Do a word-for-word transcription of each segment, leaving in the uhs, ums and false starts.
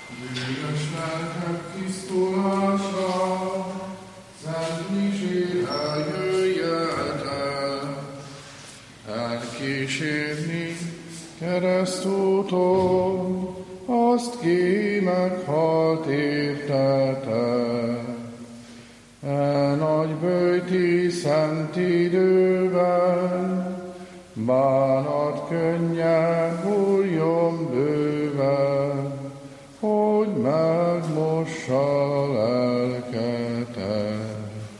Bűnös lelkek tisztulása, szent misére jöjjetek, elkísérni keresztúton, azt ki meghalt értetek. E nagy bőti szent időben, bánat könnyen hulljon bőven, hogy megmossa lelketek.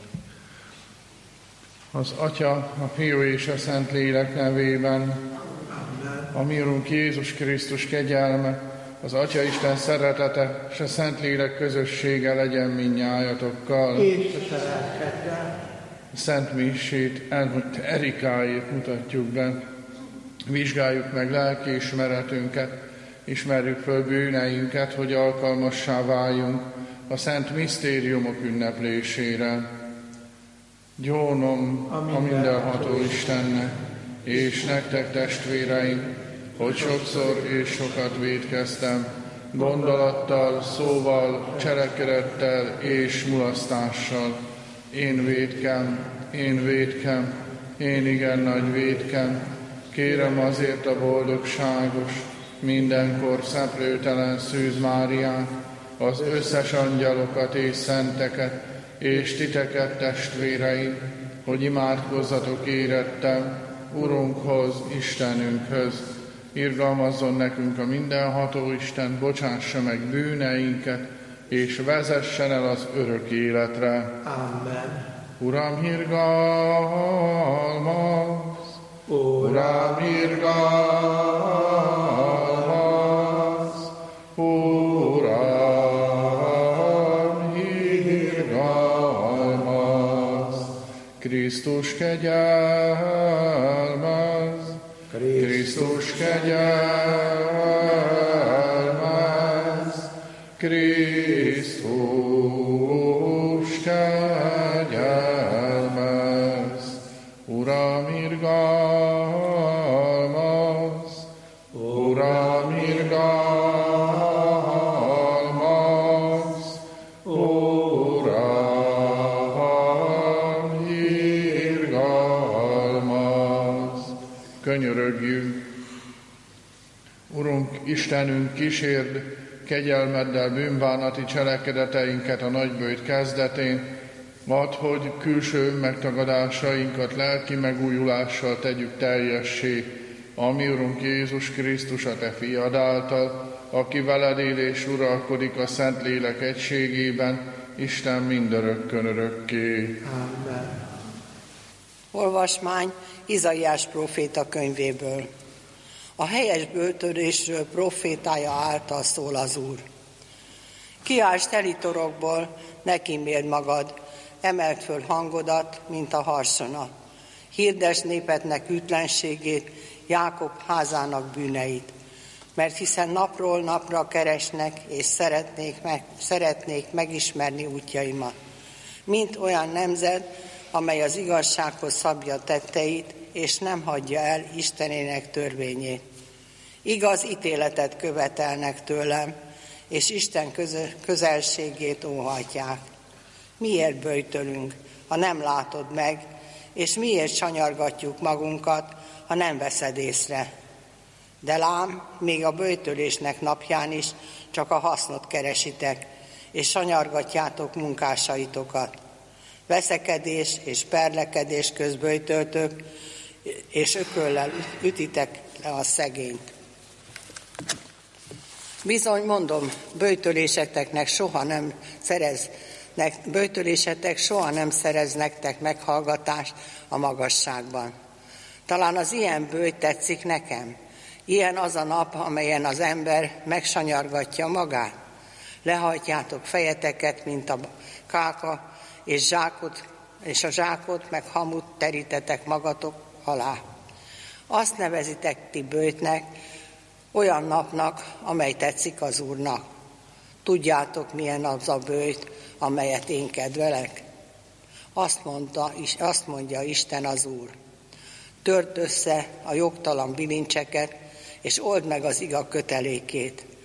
Az Atya, a Fiú és a Szentlélek nevében, a mi Urunk Jézus Krisztus kegyelme, az Atya Isten szeretete és a Szentlélek közössége legyen mindnyájatokkal. És a szeretettel. A Szent Misét Erikáért mutatjuk be. Vizsgáljuk meg lelkiismeretünket, ismerjük föl bűneinket, hogy alkalmassá váljunk a szent misztériumok ünneplésére. Gyónom a mindenható Istennek, és nektek testvéreim, hogy sokszor és sokat vétkeztem, gondolattal, szóval, cselekedettel és mulasztással. Én vétkem, én vétkem, én igen nagy vétkem, kérem azért a boldogságos, mindenkor szeplőtelen Szűz Máriát, az összes angyalokat és szenteket, és titeket, testvéreim, hogy imádkozzatok érettem Urunkhoz, Istenünkhöz. Irgalmazzon nekünk a mindenható Isten, bocsássa meg bűneinket, és vezessen el az örök életre. Amen. Uram, irgalmaz! Uram, irgalmaz! Uram, irgalmaz! Krisztus kegyelmez! Krisztus kegyelmez! Krisztus kegyelmez! Uram, irgalmaz! Uram, irgalmaz! Uram, irgalmaz! Könyörögjünk! Urunk, Istenünk, kísérd kegyelmeddel bűnbánati cselekedeteinket a nagybőjt kezdetén, add, hogy külső megtagadásainkat lelki megújulással tegyük teljessé, a mi Urunk Jézus Krisztus, a Te Fiad által, aki veled él és uralkodik a Szentlélek egységében, Isten mindörökkön örökké. Amen. Olvasmány Izaiás próféta könyvéből. A helyes böltődésről profétája által szól az Úr. Kiállsz teli torokból, ne kíméld magad, emeld föl hangodat, mint a harsona. Hirdesd népednek ütlenségét, Jákob házának bűneit. Mert hiszen napról napra keresnek, és szeretnék, meg, szeretnék megismerni útjaimat. Mint olyan nemzet, amely az igazsághoz szabja tetteit, és nem hagyja el Istenének törvényét. Igaz ítéletet követelnek tőlem, és Isten közelségét óhajtják. Miért böjtölünk, ha nem látod meg, és miért sanyargatjuk magunkat, ha nem veszed észre? De lám, még a böjtölésnek napján is csak a hasznot keresitek, és sanyargatjátok munkásaitokat. Veszekedés és perlekedés közböjtöltök, és ököllel ütitek le a szegényt. Bizony mondom, böjtöléseteknek soha nem szereznek, böjtölésetek soha nem szerez nektek meghallgatást a magasságban. Talán az ilyen böjt tetszik nekem. Ilyen az a nap, amelyen az ember megsanyargatja magát. Lehajtjátok fejeteket, mint a káka, és, zsákot, és a zsákot meg hamut terítetek magatok alá. Azt nevezitek ti böjtnek, olyan napnak, amely tetszik az Úrnak. Tudjátok, milyen az a böjt, amelyet én kedvelek? Azt, mondta, azt mondja Isten az Úr. Törd össze a jogtalan bilincseket, és old meg az igaz kötelékét.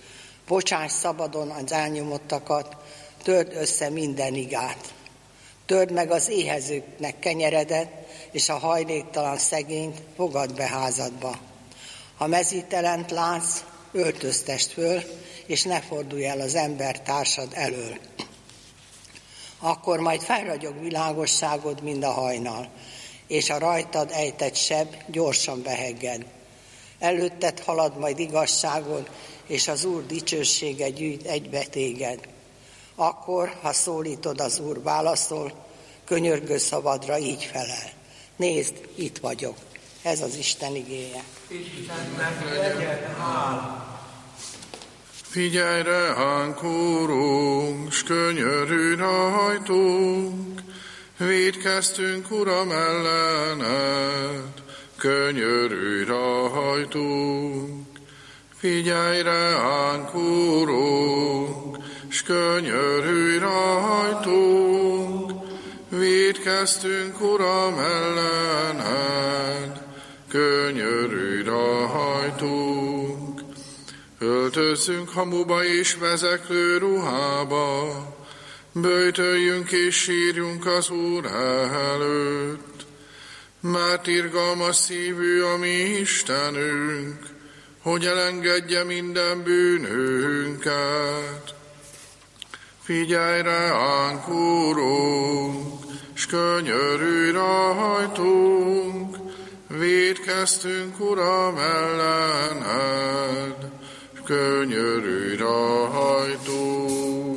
Bocsáss szabadon az elnyomottakat, törd össze minden igát. Törd meg az éhezőknek kenyeredet, és a hajléktalan szegényt fogadd be házadba. Ha mezítelent látsz, öltöztest föl, és ne fordulj el az ember társad elől. Akkor majd felragyog világosságod, mint a hajnal, és a rajtad ejtett seb gyorsan behegged. Előtted halad majd igazságod, és az Úr dicsősége gyűjt egybe téged. Akkor, ha szólítod, az Úr válaszol, könyörgő szavadra így felel. Nézd, itt vagyok. Ez az Isten igéje. Istennek legyen hála. Figyelj ránk, Úrunk, s könyörülj rajtunk, vétkeztünk, Uram, ellened, könyörülj rajtunk. Figyelj ránk, Úrunk, s könyörülj rajtunk, vétkeztünk, Uram, ellened, könyörülj rajtunk. Öltözzünk hamuba és vezeklő ruhába, böjtöljünk és sírjunk az Úr előtt, mert irgalmas szívű a mi Istenünk, hogy elengedje minden bűnünket. Figyelj ránk, Úrunk, s könyörülj rajtunk, vétkeztünk, Uram, ellened, könyörülj rajtunk.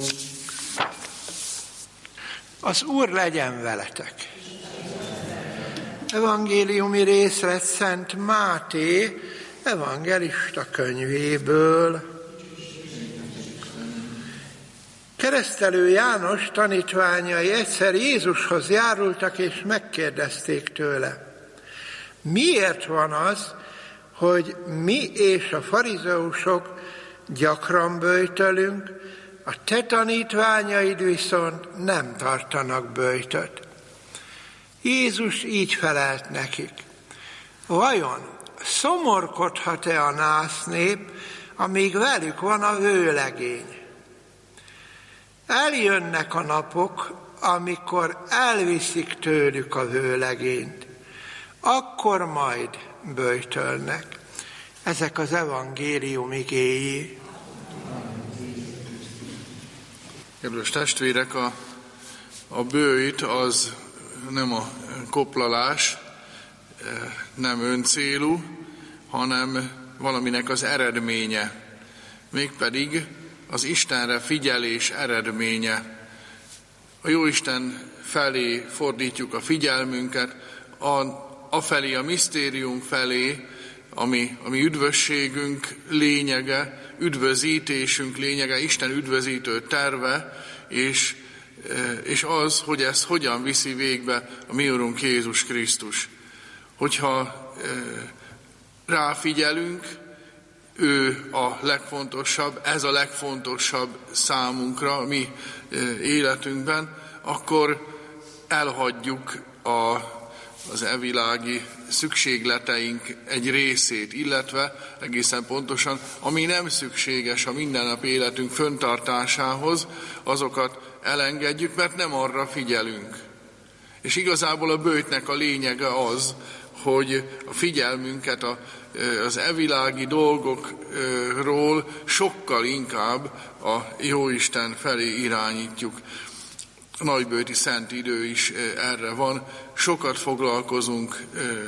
Az Úr legyen veletek. Evangéliumi részlet Szent Máté evangelista könyvéből. Keresztelő János tanítványai egyszer Jézushoz járultak és megkérdezték tőle: miért van az, hogy mi és a farizeusok gyakran böjtölünk, a te tanítványaid viszont nem tartanak böjtöt? Jézus így felelt nekik: vajon szomorkodhat-e a nász nép, amíg velük van a vőlegény? Eljönnek a napok, amikor elviszik tőlük a vőlegényt, akkor majd böjtölnek. Ezek az evangélium igéi. Kedves testvérek, a, a böjt az nem a koplalás, nem öncélú, hanem valaminek az eredménye. Mégpedig az Istenre figyelés eredménye. A Jóisten felé fordítjuk a figyelmünket, a, afelé a misztérium felé, ami, ami üdvösségünk lényege, üdvözítésünk lényege, Isten üdvözítő terve, és, és az, hogy ezt hogyan viszi végbe a mi Urunk Jézus Krisztus. Hogyha ráfigyelünk, ő a legfontosabb, ez a legfontosabb számunkra, a mi életünkben, akkor elhagyjuk a, az evilági szükségleteink egy részét, illetve egészen pontosan, ami nem szükséges a mindennapi életünk föntartásához, azokat elengedjük, mert nem arra figyelünk. És igazából a böjtnek a lényege az, hogy a figyelmünket a, az evilági dolgokról sokkal inkább a Jóisten felé irányítjuk. A nagyböjti szent idő is erre van. Sokat foglalkozunk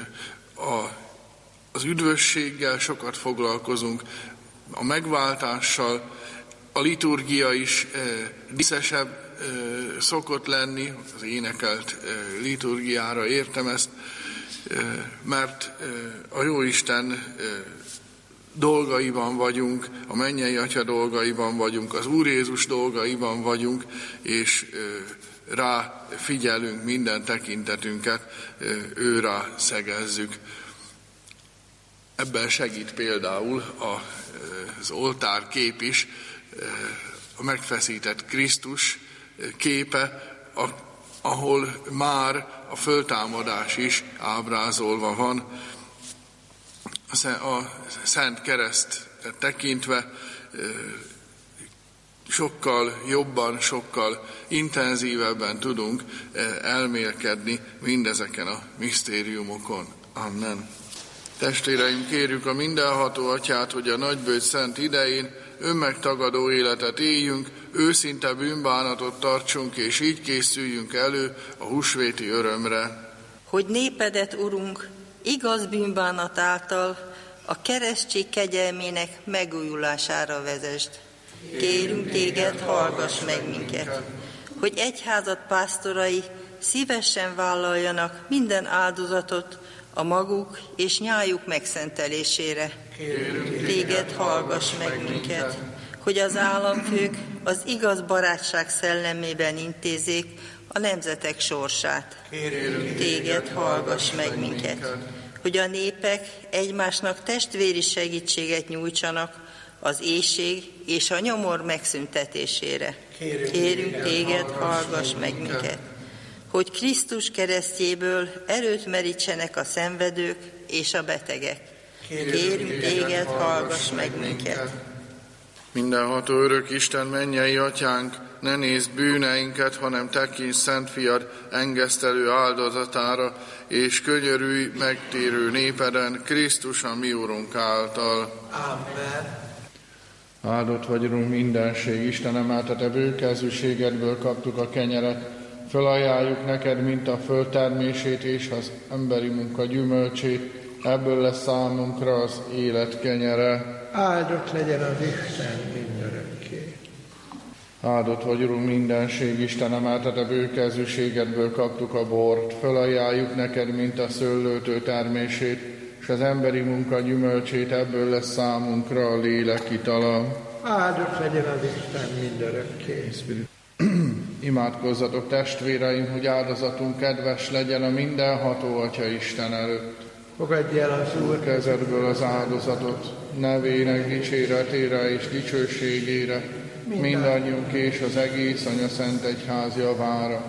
az üdvösséggel, sokat foglalkozunk a megváltással. A liturgia is díszesebb szokott lenni, az énekelt liturgiára értem ezt, mert a Jóisten dolgaiban vagyunk, a mennyei Atya dolgaiban vagyunk, az Úr Jézus dolgaiban vagyunk, és rá figyelünk, minden tekintetünket őrá szegezzük. Ebben segít például az oltárkép is, a megfeszített Krisztus képe, ahol már a föltámadás is ábrázolva van. A Szent Kereszt tekintve sokkal jobban, sokkal intenzívebben tudunk elmélkedni mindezeken a misztériumokon. Amen. Testvéreim, kérjük a mindenható Atyát, hogy a nagybőjt szent idején önmegtagadó életet éljünk, őszinte bűnbánatot tartsunk, és így készüljünk elő a húsvéti örömre. Hogy népedet, Urunk, igaz bűnbánat által a keresztség kegyelmének megújulására vezesd. Kérünk téged, hallgass meg minket, hogy egyházad pásztorai szívesen vállaljanak minden áldozatot a maguk és nyájuk megszentelésére. Kérünk téged, hallgass meg minket, hogy az államfők az igaz barátság szellemében intézzék a nemzetek sorsát. Kérünk téged, hallgass meg minket, hogy a népek egymásnak testvéri segítséget nyújtsanak az éhség és a nyomor megszüntetésére. Kérünk, Kérünk téged, hallgass meg minket, hogy Krisztus keresztjéből erőt merítsenek a szenvedők és a betegek. Kérünk, Kérünk téged, hallgass meg minket. Mindenható örök Isten, mennyei Atyánk, ne nézd bűneinket, hanem tekints Szent Fiad engesztelő áldozatára, és könyörülj megtérő népeden, Krisztus a mi Urunk által. Amen. Áldott vagy, Urunk, mindenség, Istenem, hát a te bőkezűségedből kaptuk a kenyeret, felajánljuk neked, mint a földtermését és az emberi munka gyümölcsét, ebből lesz számunkra az élet kenyere. Áldott legyen az Isten mindörökké. Áldott vagy, Urunk, mindenség, Istenem, hát a te bőkezűségedből kaptuk a bort, felajánljuk neked, mint a szőlőtő termését, és az emberi munka gyümölcsét, ebből lesz számunkra a lélek itala. Áldott legyen az Isten mindörökké. Imádkozzatok, testvéreim, hogy áldozatunk kedves legyen a mindenható Atya Isten előtt. Fogadj el az Úr kezedből az áldozatot, nevének dicséretére és dicsőségére, mindannyiunk és az egész Anya Szent Egyház javára.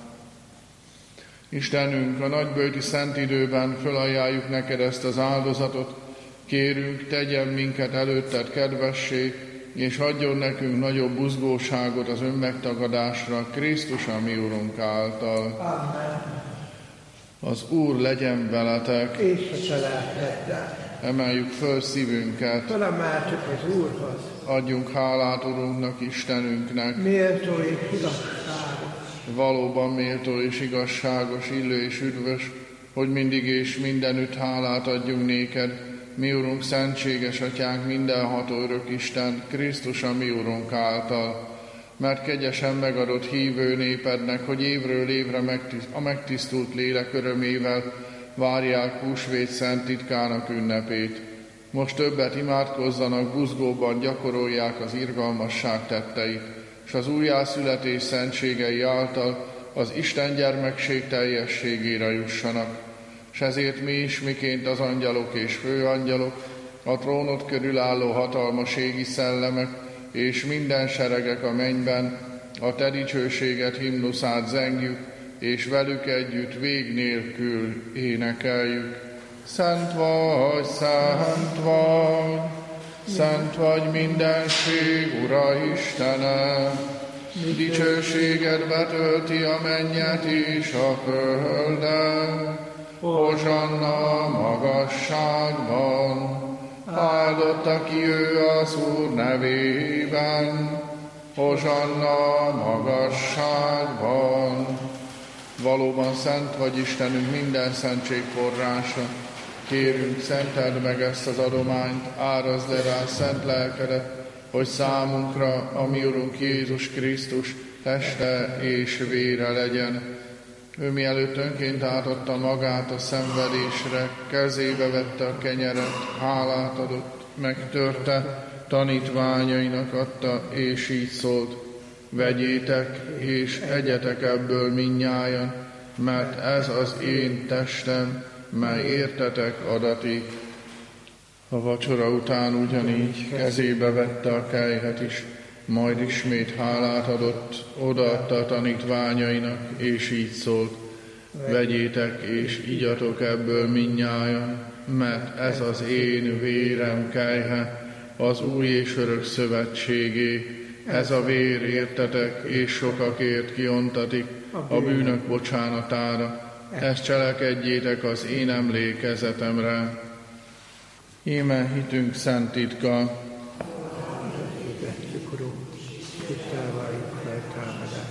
Istenünk, a nagybőti szent időben felajánljuk neked ezt az áldozatot, kérünk, tegyen minket előtted kedvessé, és adjon nekünk nagyobb buzgóságot az önmegtagadásra, Krisztus a mi Urunk által. Amen. Az Úr legyen veletek, És a te lelkeddel. Emeljük föl szívünket, Felemeltük az Úrhoz. Adjunk hálát Urunknak, Istenünknek. Méltó és igazságos. Valóban méltó és igazságos, illő és üdvös, hogy mindig és mindenütt hálát adjunk néked, mi Urunk, szentséges Atyánk, mindenható örök Isten, Krisztus a mi Urunk által. Mert kegyesen megadott hívő népednek, hogy évről évre megtiszt, a megtisztult lélek örömével várják húsvét szent titkának ünnepét. Most többet imádkozzanak, buzgóban gyakorolják az irgalmasság tetteit, és az újjászületés szentségei által az Isten gyermekség teljességére jussanak. S ezért mi is, miként az angyalok és főangyalok, a trónod körül álló hatalmas égi szellemek, és minden seregek a mennyben a te dicsőséget himnuszát zengjük, és velük együtt vég nélkül énekeljük. Szent vagy, szent vagy, szent vagy mindenség, Ura Istenem, dicsőséged betölti a mennyet és a földet. Hozsanna magasságban, áldott, aki ő az Úr nevében, hozsanna magasságban. Valóban szent vagy Istenünk, minden szentség forrása. Kérünk, szenteld meg ezt az adományt, árazd le rá szent lelkedet, hogy számunkra a mi Urunk Jézus Krisztus teste és vére legyen. Ő mielőtt önként átadta magát a szenvedésre, kezébe vette a kenyeret, hálát adott, megtörte, tanítványainak adta, és így szólt: vegyétek és egyetek ebből mindnyájan, mert ez az én testem, mely értetek adatik. A vacsora után ugyanígy kezébe vette a kelyhet is, majd ismét hálát adott, odaadta a tanítványainak, és így szólt: vegyétek és igyatok ebből mindnyájan, mert ez az én vérem kelyhe, az új és örök szövetségé, Ez a vér értetek és sokakért kiontatik a bűnök bocsánatára. Ezt cselekedjétek az én emlékezetemre. Íme hitünk szent titka. Hirdetjük, Urunk, hittel valljuk feltámadását.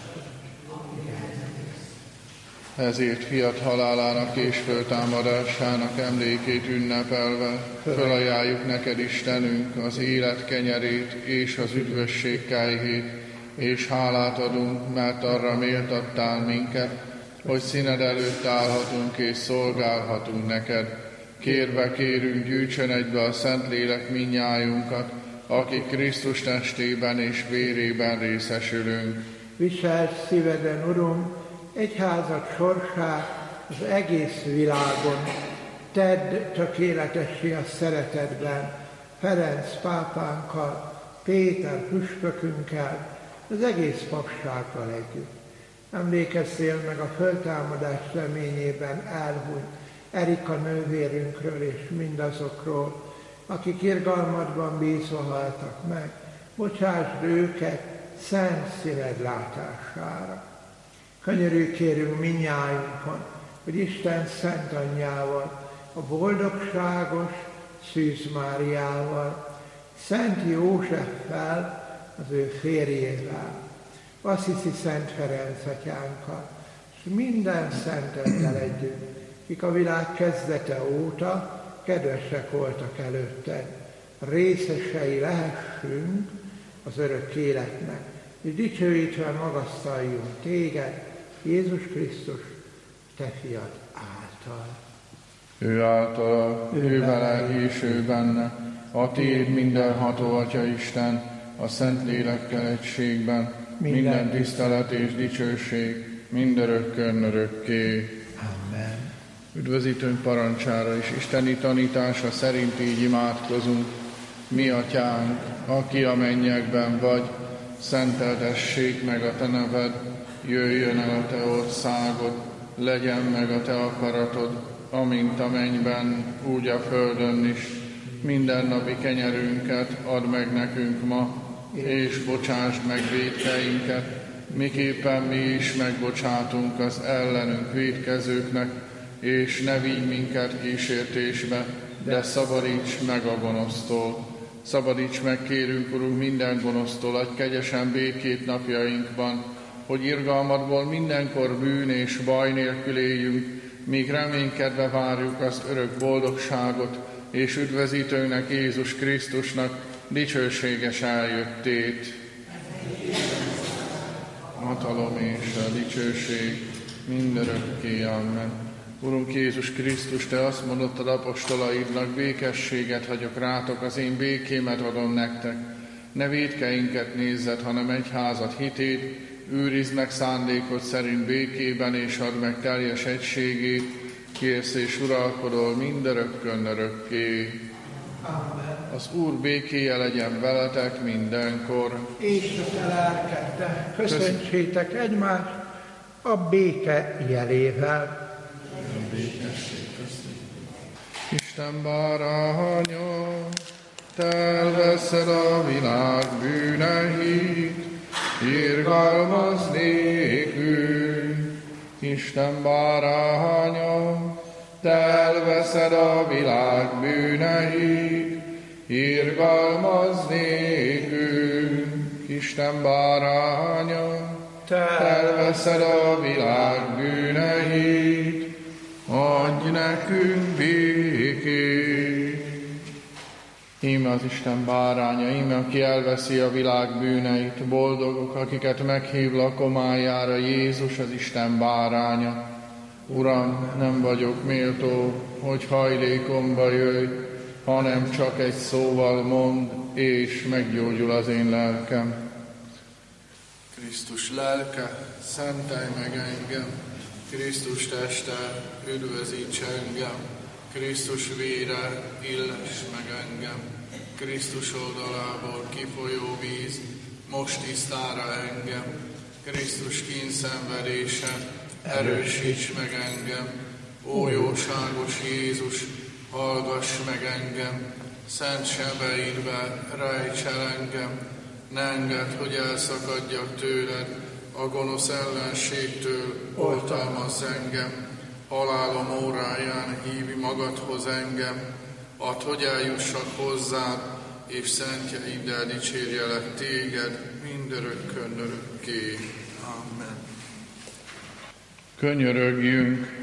Ezért fiat halálának és föltámadásának emlékét ünnepelve fölajánljuk neked, Istenünk, az élet kenyerét és az üdvösség kályhét, és hálát adunk, mert arra méltattál minket, hogy színed előtt állhatunk és szolgálhatunk neked. Kérve kérünk, gyűjtsön egybe a Szentlélek minnyájunkat, akik Krisztus testében és vérében részesülünk. Viseld szíveden, Urunk, egyházad sorsát az egész világon. Tedd tökéletessé a szeretetben, Ferenc pápánkkal, Péter püspökünkkel, az egész papsággal együtt. Emlékezzél meg a föltámadás reményében elhunyt Erika nővérünkről és mindazokról, akik irgalmadban bízva haltak meg. Bocsásd őket szent színed látására. Könyörülj kérünk minnyájunkon, hogy Isten szent anyjával, a boldogságos Szűz Máriával, Szent Józseffel, az ő férjével, Assisi Szent Ferenc atyánkkal, és minden szenteddel együtt, kik a világ kezdete óta kedvesek voltak előtted, részesei lehessünk az örök életnek, és dicsőítve magasztaljunk téged, Jézus Krisztus, te fiad által. Ő által, ő, ő vele és ő benne, a tiéd mindenható Atya Isten, a Szentlélekkel egységben, minden, minden tisztelet és dicsőség, mindörökkön örökké. Amen. Üdvözítőnk parancsára és isteni tanítása szerint így imádkozunk. Mi atyánk, aki a mennyekben vagy, szenteltessék meg a te neved, jöjjön el a te országod, legyen meg a te akaratod, amint a mennyben, úgy a földön is. Mindennapi kenyerünket add meg nekünk ma, és bocsásd meg vétkeinket, miképpen mi is megbocsátunk az ellenünk vétkezőknek, és ne vigy minket kísértésbe, de szabadíts meg a gonosztól. Szabadíts meg, kérünk, Urunk, minden gonosztól, adj kegyesen békét napjainkban, hogy irgalmadból mindenkor bűn és baj nélkül éljünk, míg reménykedve várjuk az örök boldogságot, és üdvözítőnknek, Jézus Krisztusnak dicsőséges eljöttét. Hatalom és a dicsőség mindörökké. Amen. Urunk Jézus Krisztus, te azt mondottad apostolaidnak, békességet hagyok rátok, az én békémet adom nektek. Ne vétkeinket nézzed, hanem egyházad hitét, őrizd meg szándékod szerint békében, és add meg teljes egységét, kérsz és uralkodol mindörökkön örökké. Amen. Az Úr békéje legyen veletek mindenkor. És a te lelkeddel köszöntsétek egymást a béke jelével. Isten báránya, te elveszed a világ bűneit, irgalmaz nékünk. Isten báránya, te elveszed a világ bűneit, irgalmaz nékünk. Isten báránya, te elveszed a világ bűneit, adj nekünk békét. Íme az Isten báránya, íme aki elveszi a világ bűneit, boldogok, akiket meghív lakomájára, Jézus az Isten báránya. Uram, nem vagyok méltó, hogy hajlékomba jöjj, hanem csak egy szóval mondd, és meggyógyul az én lelkem. Krisztus lelke, szentelj meg engem, Krisztus teste, üdvözíts engem, Krisztus vére, illess meg engem, Krisztus oldalából kifolyó víz, most tisztára engem, Krisztus kínszenvedése, erősíts meg engem, ó jóságos Jézus, hallgass meg engem, szent sebeidbe rejts el engem, Ne engedd, hogy elszakadjak tőled, a gonosz ellenségtől oltalmazz engem, halálom óráján hívj magadhoz engem, add, hogy eljussak hozzád, és szentjeiddel dicsérjelek téged mindörökkön örökké. Amen. Könyörögjünk!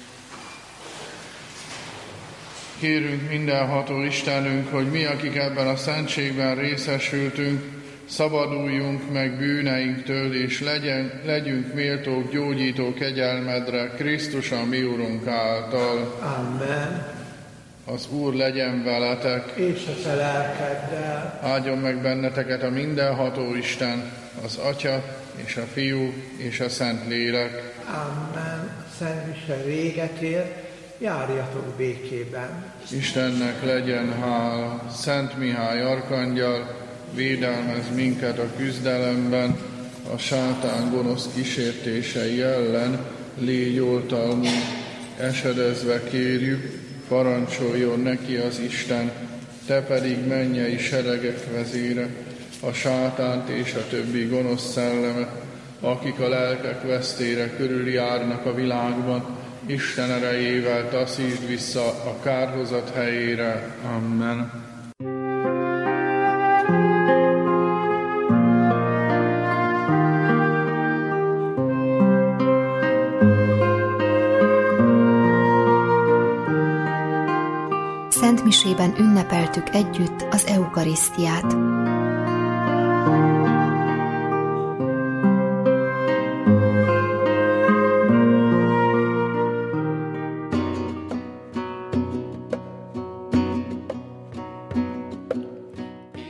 Kérünk mindenható Istenünk, hogy mi, akik ebben a szentségben részesültünk, szabaduljunk meg bűneinktől, és legyen, legyünk méltók gyógyító kegyelmedre Krisztus a mi Urunk által. Amen. Az Úr legyen veletek, és a te lelkeddel. Áldjon meg benneteket a mindenható Isten, az Atya, és a Fiú, és a Szentlélek. Amen. Szent Isten véget ér, járjatok békében. Istennek legyen hála. Szent Mihály arkangyal, védelmez minket a küzdelemben, a sátán gonosz kísértései ellen, légy oltalmunk, esedezve kérjük, parancsoljon neki az Isten, te pedig mennyei seregek vezére, a sátánt és a többi gonosz szellemet, akik a lelkek vesztére körüljárnak a világban, Isten erejével taszítsd vissza a kárhozat helyére. Amen. Szentmisében ünnepeltük együtt az eukarisztiát.